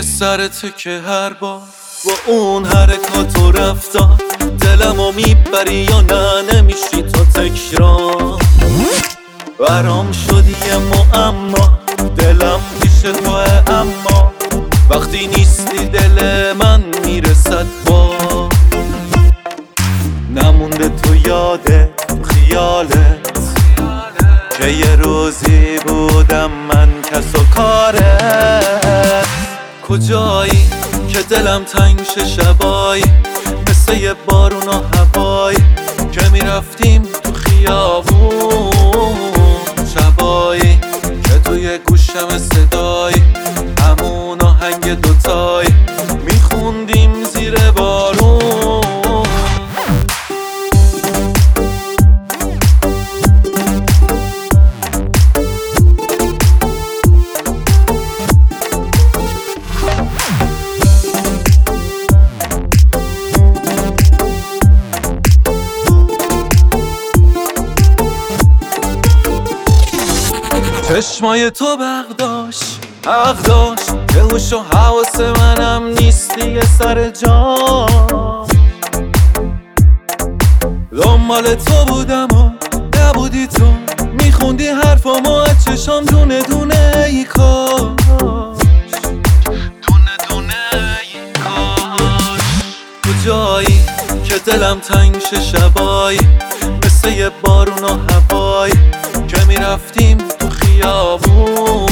سرته که هر بار با اون حرکات و رفتار دلمو میبری یا نه نمیشی تو تکرار. برام شدی یه معما دلم پیش توه، اما وقتی نیستی دل من میرسد با نمونده تو یاده خیالت که یه روزی بودم من کس و کارت. کجایی که دلم تنگ شه شبایی مثل یه بارون و هوایی که میرفتیم تو خیابون، شبایی که توی گوشم صدایی همون آهنگ دوتایی میخوندیم زیر بارون. چشمای تو بغداشت حق داشت که هوش و حواس منم نیستی یه سر جا. دنبال تو بودم و نبودی تو، میخوندی حرفامو از چشام دونه دونه ای کاش، دونه دونه ای کاش. کجایی که دلم تنگ شه شبایی مثل یه بارون و هوایی که میرفتیم تو خیابون،